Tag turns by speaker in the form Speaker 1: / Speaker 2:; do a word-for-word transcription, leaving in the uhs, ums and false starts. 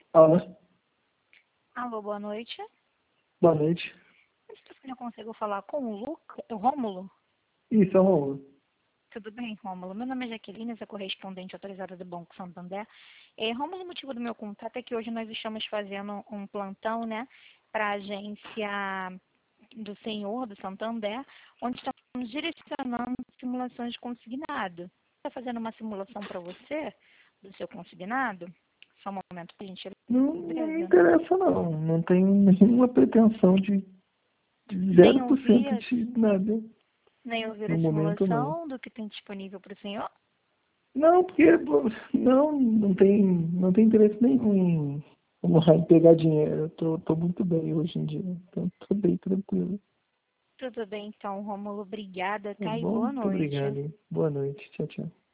Speaker 1: Alô,
Speaker 2: Alô, boa noite.
Speaker 1: boa noite.
Speaker 2: Eu consigo falar com o Luca, o Rômulo?
Speaker 1: Isso, é o Rômulo.
Speaker 2: Tudo bem, Rômulo? Meu nome é Jaqueline, sou correspondente autorizada do Banco Santander. É, Rômulo, o motivo do meu contato é que hoje nós estamos fazendo um plantão, né, para a agência do senhor, do Santander, onde estamos direcionando simulações de consignado. Está fazendo uma simulação para você, do seu consignado? Só um momento, por gentileza.
Speaker 1: Não, não me interessa, não. Não tenho nenhuma pretensão de, de
Speaker 2: Nem
Speaker 1: zero por cento
Speaker 2: ouvir,
Speaker 1: de nada.
Speaker 2: nem ouvir
Speaker 1: No
Speaker 2: a
Speaker 1: momento, não.
Speaker 2: simulação do que tem disponível para o senhor?
Speaker 1: Não, porque pô, não, não tem, não tem interesse nenhum em, em pegar dinheiro. Eu tô, tô muito bem hoje em dia. Então, tô bem tranquilo.
Speaker 2: Tudo bem, então, Rômulo, obrigada,
Speaker 1: Tá
Speaker 2: tá? E
Speaker 1: bom?
Speaker 2: boa
Speaker 1: Muito
Speaker 2: noite.
Speaker 1: obrigado, hein? Boa noite. Tchau, tchau.